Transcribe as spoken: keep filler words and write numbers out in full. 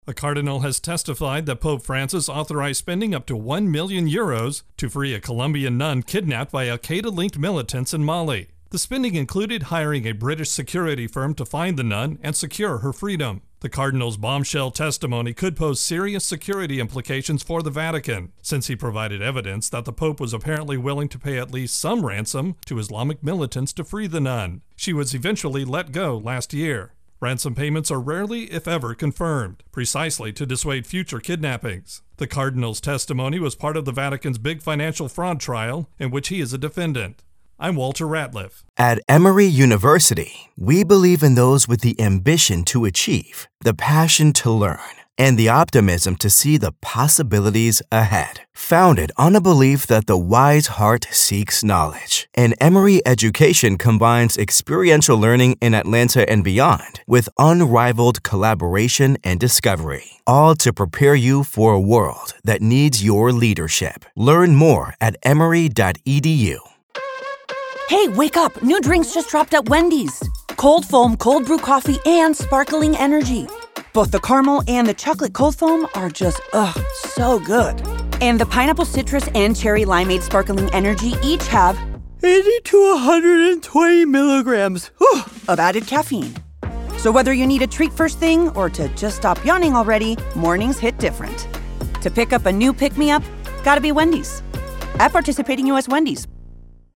A cardinal has testified that Pope Francis authorized spending up to one million euros to free a Colombian nun kidnapped by Al-Qaeda-linked militants in Mali. The spending included hiring a British security firm to find the nun and secure her freedom. The cardinal's bombshell testimony could pose serious security implications for the Vatican, since he provided evidence that the Pope was apparently willing to pay at least some ransom to Islamic militants to free the nun. She was eventually let go last year. Ransom payments are rarely, if ever, confirmed, precisely to dissuade future kidnappings. The cardinal's testimony was part of the Vatican's big financial fraud trial, in which he is a defendant. I'm Walter Ratliff. At Emory University, we believe in those with the ambition to achieve, the passion to learn, and the optimism to see the possibilities ahead. Founded on a belief that the wise heart seeks knowledge, and Emory education combines experiential learning in Atlanta and beyond with unrivaled collaboration and discovery, all to prepare you for a world that needs your leadership. Learn more at emory dot e d u. Hey, wake up! New drinks just dropped at Wendy's. Cold foam, cold brew coffee, and sparkling energy. Both the caramel and the chocolate cold foam are just, ugh, so good. And the pineapple citrus and cherry limeade sparkling energy each have eighty to one hundred twenty milligrams whew, of added caffeine. So whether you need a treat first thing or to just stop yawning already, mornings hit different. To pick up a new pick-me-up, gotta be Wendy's. At participating U S Wendy's.